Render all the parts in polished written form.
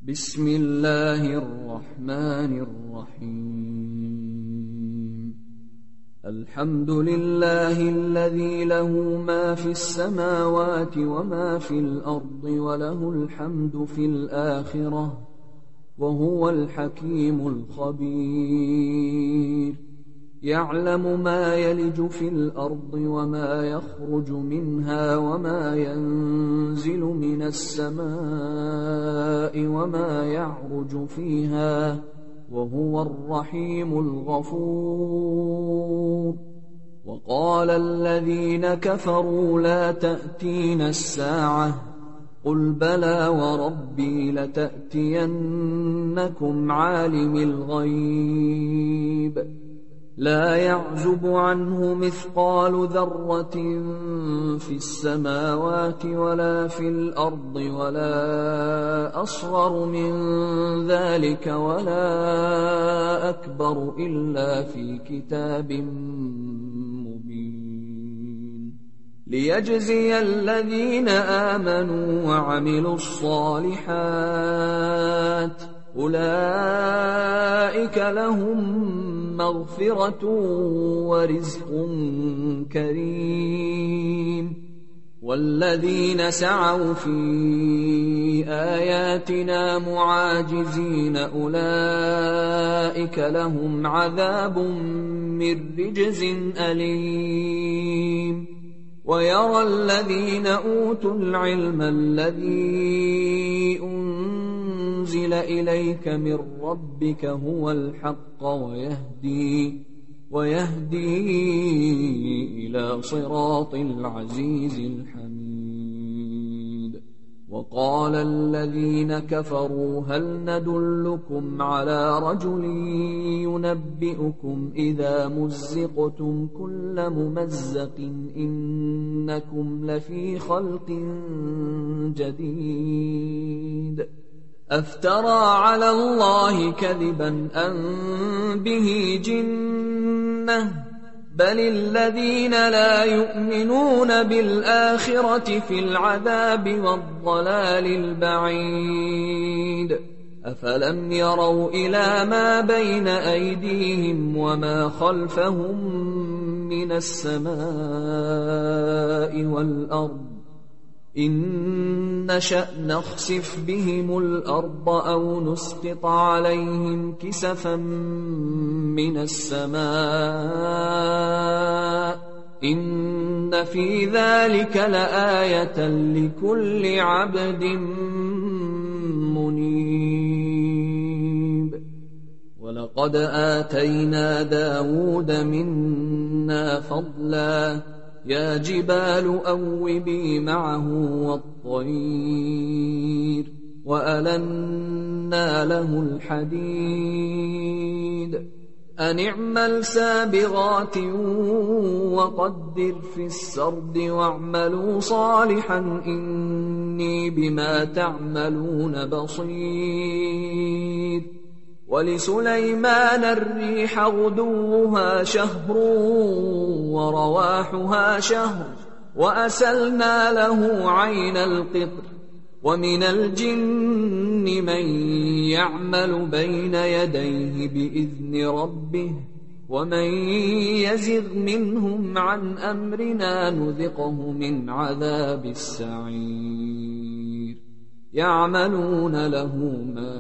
بسم الله الرحمن الرحيم. الحمد لله الذي له ما في السماوات وما في الأرض وله الحمد في الآخرة وهو الحكيم الخبير. يعلم ما يلج في الأرض وما يخرج منها وما ينزل من السماء وما يعرج فيها وهو الرحيم الغفور. وقال الذين كفروا لا تأتينا الساعة قل بلى وربي لتأتينكم عالم الغيب لا يعزب عنه مثقال ذرة في السماوات ولا في الأرض ولا أصغر من ذلك ولا أكبر إلا في كتاب مبين ليجزي الذين آمنوا وعملوا الصالحات أولئك لهم مغفرة ورزق كريم. والذين سعوا في آياتنا معاجزين أولئك لهم عذاب من رجز أليم. ويرى الذين أوتوا العلم الذي أنزل إليك من ربك هو الحق ويهدي إلى صراط العزيز الحميد. وقال الذين كفروا هل ندلكم على رجل ينبئكم إذا مزقتم كل ممزق إنكم لفي خلق جديد. أفترى على الله كذبا أم به جنة بل الذين لا يؤمنون بالآخرة في العذاب والضلال البعيد. أفلم يروا إلى ما بين أيديهم وما خلفهم من السماء والأرض إن نشأ نخسف بهم الأرض أو نسقط عليهم كسفا من السماء إن في ذلك لآية لكل عبد منيب. ولقد آتينا داود منا فضلا يا جبال أوبي معه والطير وألنا له الحديد أن اعمل سابغات وقدر في السرد واعملوا صالحا إني بما تعملون بصير. ولسليمان الريح غدوها شهر ورواحها شهر وأسلنا له عين القطر. ومن الجن من يعمل بين يديه بإذن ربه ومن يزغ منهم عن أمرنا نذقه من عذاب السعير. يعملون له ما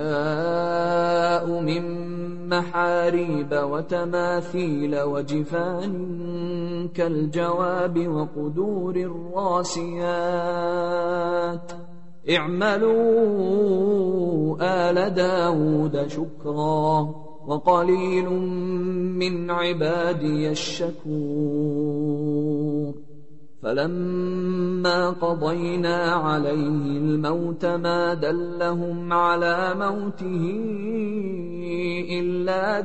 يشاء من محاريب وتماثيل وجفان كالجواب وقدور الراسيات اعملوا آل داود شكرا وقليل من عبادي الشكور. فلما قضينا عليه الموت ما دلهم على موته إلا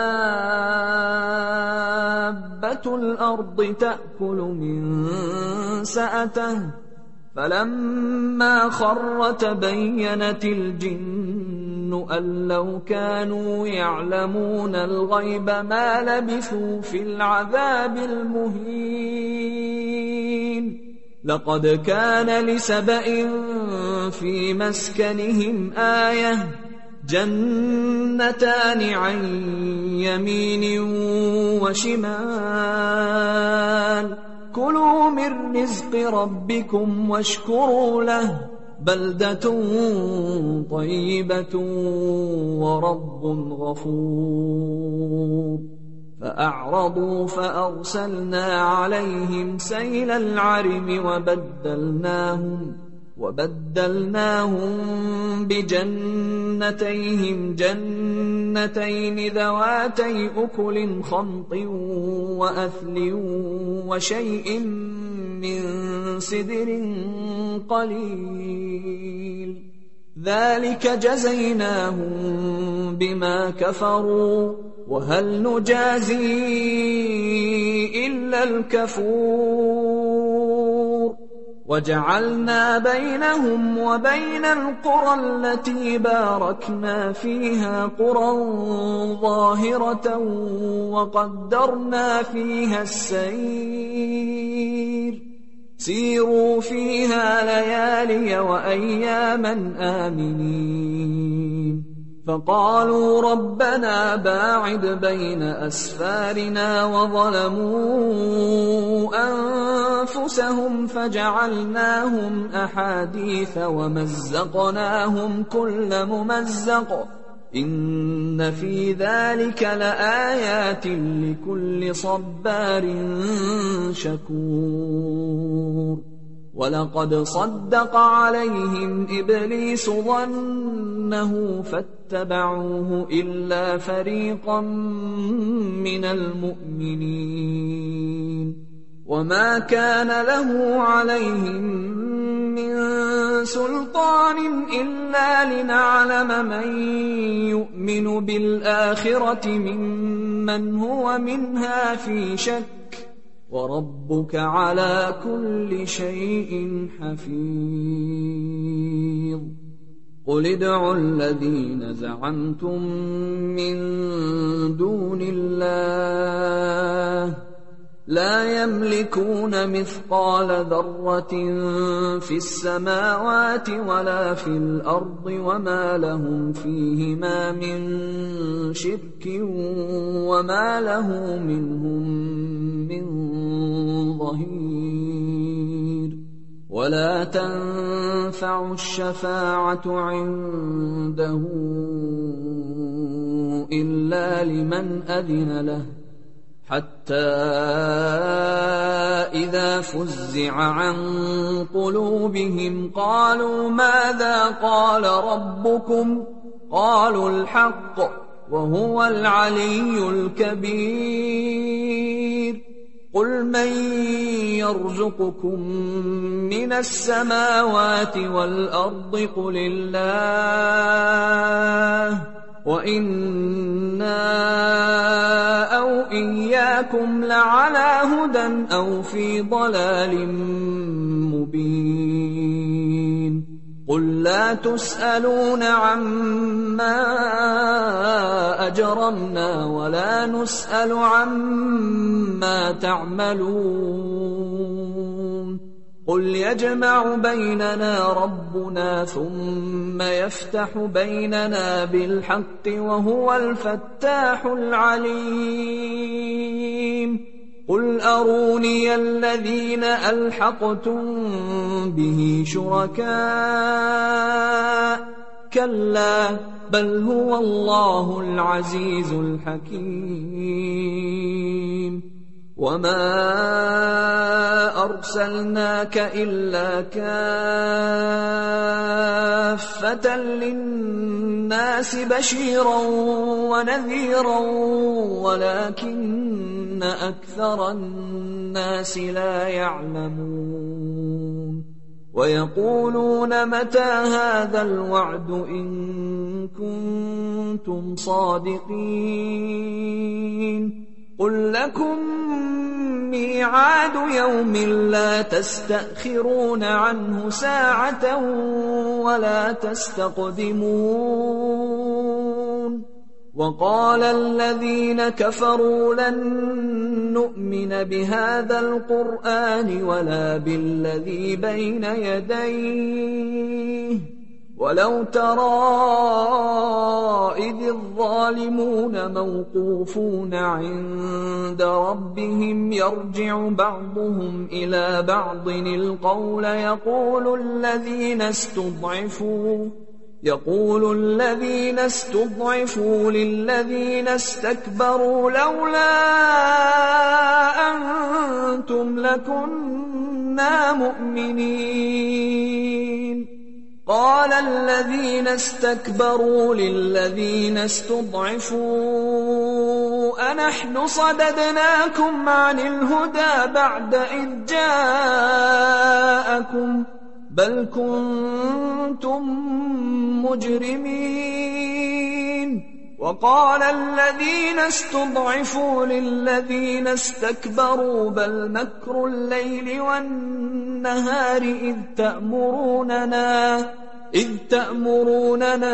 دابة الأرض تأكل من سأته فلما خر تبينت الجن أن لو كانوا يعلمون الغيب ما لبثوا في العذاب المهين. لقد كان لسبإ في مسكنهم آية جنتان عن يمين وشمال كلوا من رزق ربكم واشكروا له بلدة طيبة ورب غفور فأعرضوا فأرسلنا عليهم سيل العرم وبدلناهم بجنتيهم جنتين ذواتي أكل خمط وأثل وشيء من سدر قليل ذلك جزيناهم بما كفروا وهل نجازي إلا الكفور وجعلنا بينهم وبين القرى التي باركنا فيها قرى ظاهرة وقدرنا فيها السير سيروا فيها ليالي وأياما آمنين فقالوا ربنا باعد بين أسفارنا وظلموا أنفسهم فجعلناهم أحاديث ومزقناهم كل ممزق إن في ذلك لآيات لكل صبار شكور ولقد صدق عليهم إبليس ظنه فاتبعوه إلا فريقا من المؤمنين وما كان له عليهم من سلطان إلا لنعلم من يؤمن بالآخرة ممن هو منها في شك وربك على كل شيء حفيظ قل ادعوا الذين زعمتم من دون الله لا يملكون مثقال ذرة في السماوات ولا في الأرض وما لهم فيهما من شرك وما له منهم من ظهير ولا تنفع الشفاعة عنده إلا لمن أذن له حتى إذا فزع عن قلوبهم قالوا ماذا قال ربكم قالوا الحق وهو العلي الكبير قل من يرزقكم من السماوات والأرض قل الله وإنا أو إياكم لعلى هدى أو في ضلال مبين قل لا تسألون عما أجرمنا ولا نسأل عما تعملون قل يجمع بيننا ربنا ثم يفتح بيننا بالحق وهو الفتاح العليم قل أروني الذين ألحقتم به شركاء كلا بل هو الله العزيز الحكيم وما أرسلناك إلا كافة للناس بشيرا ونذيرا ولكن أكثر الناس لا يعلمون ويقولون متى هذا الوعد إن كنتم صادقين قل لكم ميعاد يوم لا تستأخرون عنه ساعة ولا تستقدمون وقال الذين كفروا لن نؤمن بهذا القرآن ولا بالذي بين يديه ولو ترى إذ الظالمون موقوفون عند ربهم يرجع بعضهم إلى بعض القول يقول الذين استضعفوا للذين استكبروا لولا أنتم لكنا مؤمنين قال الذين استكبروا للذين استضعفوا أنحن صددناكم عن الهدى بعد إذ جاءكم بل كنتم مجرمين وقال الذين استضعفوا للذين استكبروا بل مكر الليل والنهار إذ تأمروننا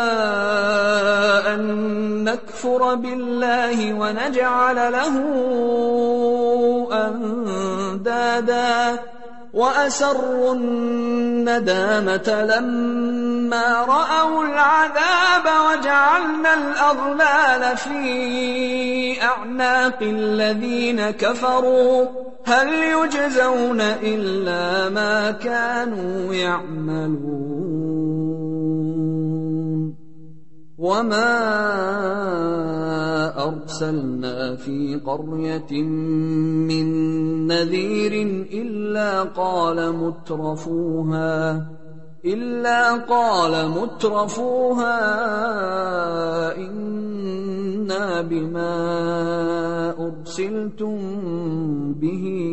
أن نكفر بالله ونجعل له أندادا وأسروا الندامة لما رأوا العذاب وجعلنا الأغلال في أعناق الذين كفروا هل يجزون إلا ما كانوا يعملون وما أرسلنا في قرية من نذير إلا قال مترفوها إنا بما أرسلتم به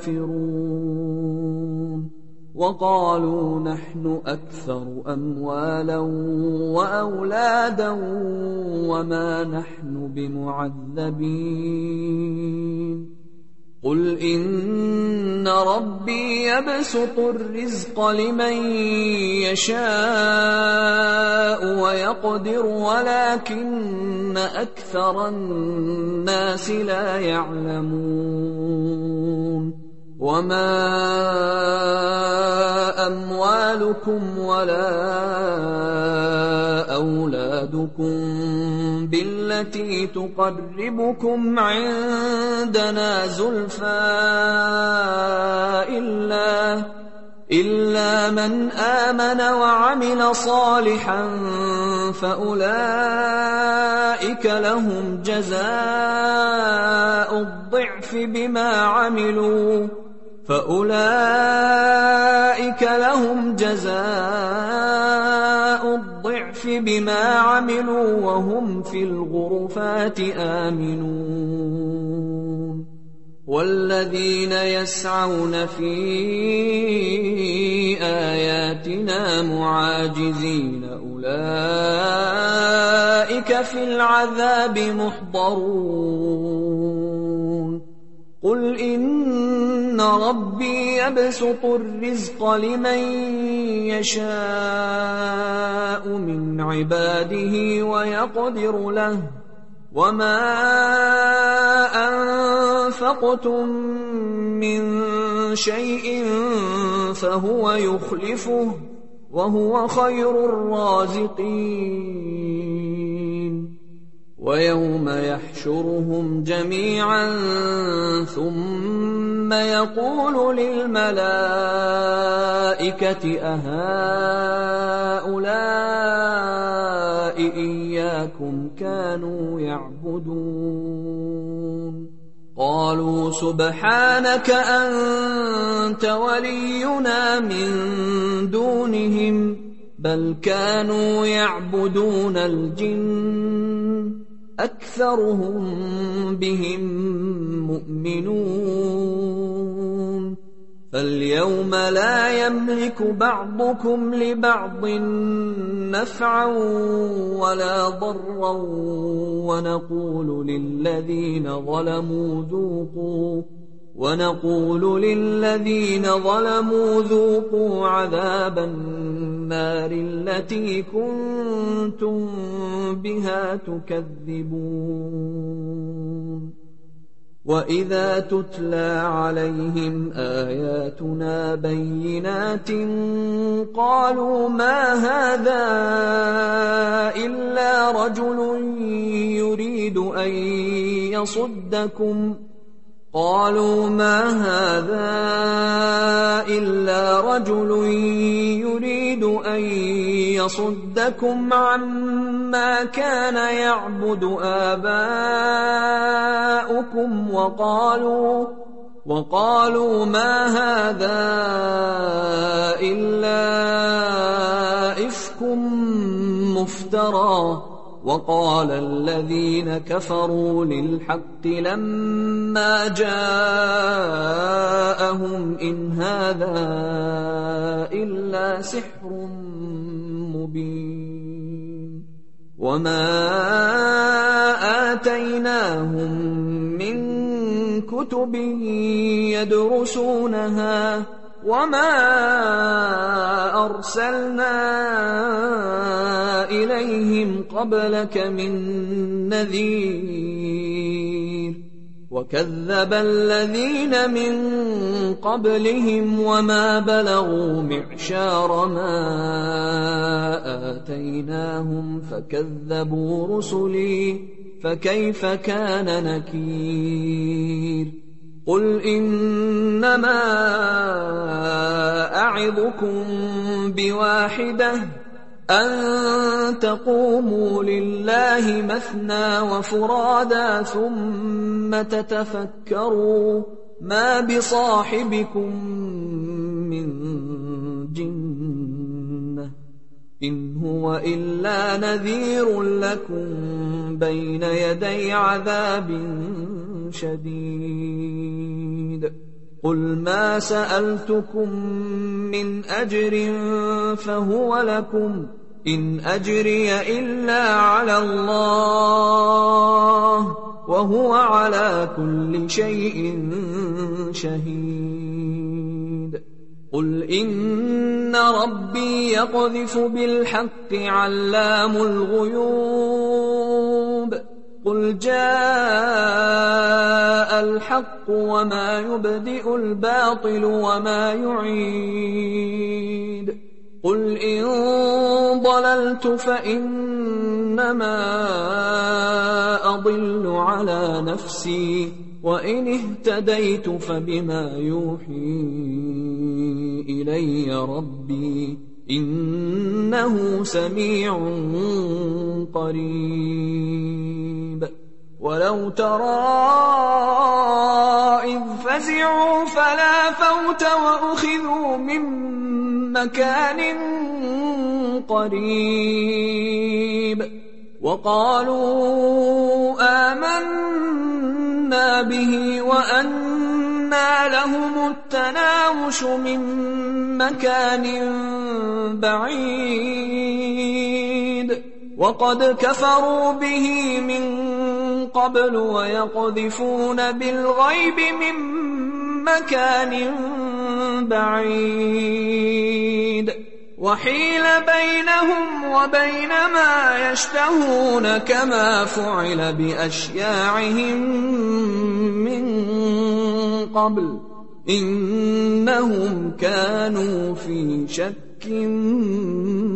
كافرون وقالوا نحن أكثر أموالا وأولادا وما نحن بمعذبين قل إن ربي يبسط الرزق لمن يشاء ويقدر ولكن أكثر الناس لا يعلمون وما أموالكم ولا أولادكم بالتي تقربكم عندنا زلفى إلا من آمن وعمل صالحا فأولئك لهم جزاء الضعف بما عملوا وهم في الغرفات آمنون والذين يسعون في آياتنا معاجزين أولئك في العذاب محضرون قل إن ربي يبسط الرزق لمن يشاء من عباده ويقدر له وما أنفقتم من شيء فهو يخلفه وهو خير الرازقين ويوم يحشرهم جميعا ثم يقول للملائكة أهؤلاء إياكم كانوا يعبدون قالوا سبحانك أنت ولينا من دونهم بل كانوا يعبدون الجن أكثرهم بهم مؤمنون فاليوم لا يملك بعضكم لبعض نفعا ولا ضرا ونقول للذين ظلموا ذوقوا عذاب النار التي كنتم بها تكذبون وإذا تتلى عليهم آياتنا بينات قالوا ما هذا إلا رجل يريد أن يصدكم عما كان يعبد آباؤكم وقالوا ما هذا إلا إفك مفترى وقال الذين كفروا للحق لما جاءهم إن هذا إلا سحر مبين وما آتيناهم من كتب يدرسونها وما أرسلنا إليهم قبلك من نذير وكذب الذين من قبلهم وما بلغوا معشار ما آتيناهم فكذبوا رسلي فكيف كان نكير قل إنما أعظكم بواحدة أن تقوموا لله مثنى وفرادا ثم تتفكروا ما بصاحبكم من جنة إن هو إلا نذير لكم بين يدي عذاب شديد قل ما سألتكم من أجر فهو لكم إن أجري إلا على الله وهو على كل شيء شهيد قل إن ربي يقذف بالحق علام الغيوب قل جاء الحق وما يبدئ الباطل وما يعيد قل إن ضللت فإنما أضل على نفسي وإن اهتديت فبما يوحي إلي ربي إنه سميع قريب ولو ترى إذ فزعوا فلا فوت وأخذوا من مكان قريب وقالوا آمنا به وأنى لهم التناوش من مكان بعيد وقد كفروا به من قبل ويقذفون بالغيب من مكان بعيد وحيل بينهم وبين ما يشتهون كما فعل بأشياعهم من قبل إنهم كانوا في شك